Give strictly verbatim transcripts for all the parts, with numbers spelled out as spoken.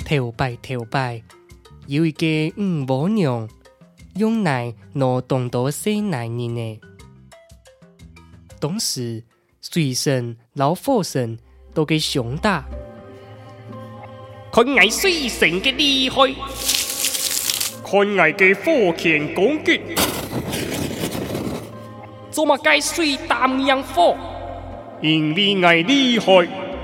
头摆头摆，有一个五母娘，用来拿东多些男人呢。当时水神、老火神都给熊大， 看我水神嘅厉害，看我嘅火钳攻击，做乜解水淡洋火？因为我厉害。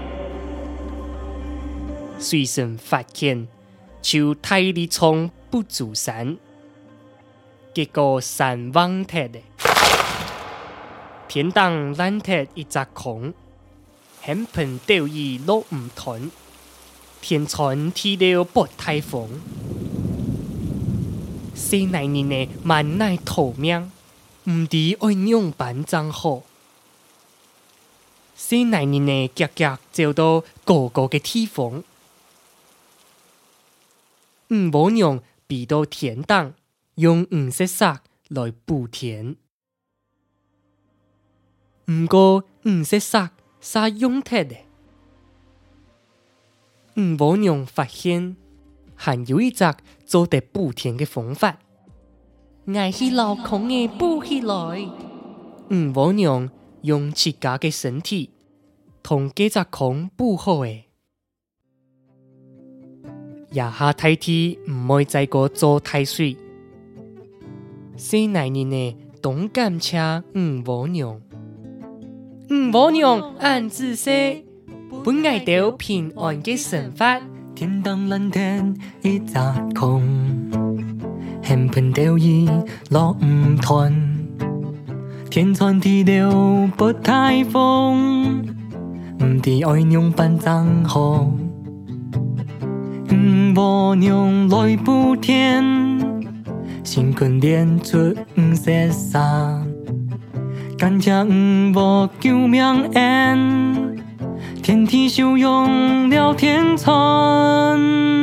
水神发现就太力冲不足山，结果山崩塌的，天当烂塌一只空，很盆钓鱼落唔团，天船踢了拨台风，四奶人呢万奈逃命，唔知爱用办怎好。四奶人呢夹夹走到高高嘅地方。五母娘避到田当，用五色沙来补田。唔过五色沙沙用脱的，五母娘发现还有一只做得补田嘅方法，挨去老空嘅补起来。五母娘用自家嘅身体同几只空补好嘅。也下太天唔会再过做太水，四奶人呢懂感谢五母娘，五母娘暗自说，本爱到平安嘅生活。 天当蓝天一只空，很盆钓鱼落唔团，天穿地流不台风，唔知爱用办怎好。五母娘来补田，辛苦练出五色沙，感谢五母救命恩，天地修用了天船，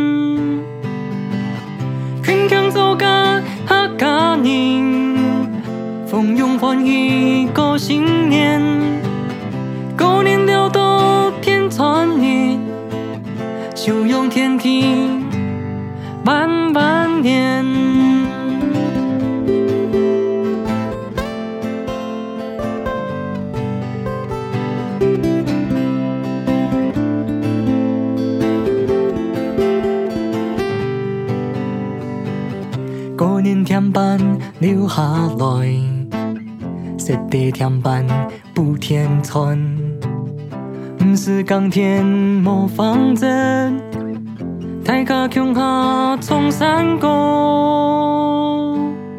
群强做家客家人，丰容欢喜过新年，过年了到天穿日。修用天地万万年，过年添班留下来，实地添班补天穿。不是钢铁模仿着大家穷下冲山高，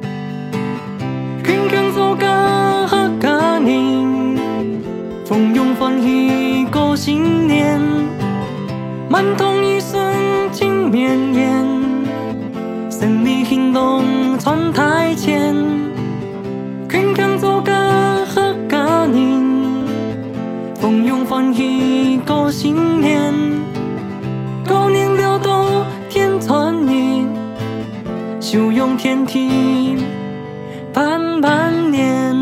群强做家客家人，丰容欢喜过新年，满堂一生情绵延，胜利兴隆传台前，群强做家客家人。丰容欢喜过新年，过年了到天穿日，修用天地万万年。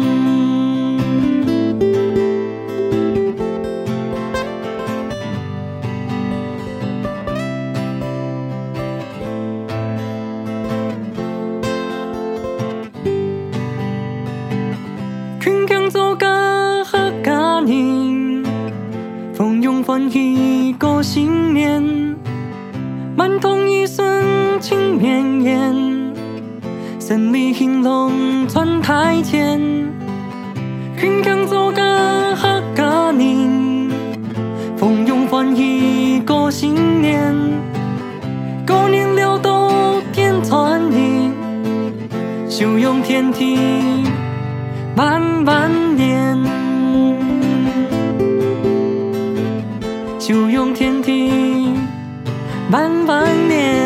群强做家客家人，丰容欢喜过新年，满堂一生情绵延，胜利兴隆传台前，群强做家客家人，丰容欢喜过新年，过年了到天穿日，修用天地万万年。修用天地万万年。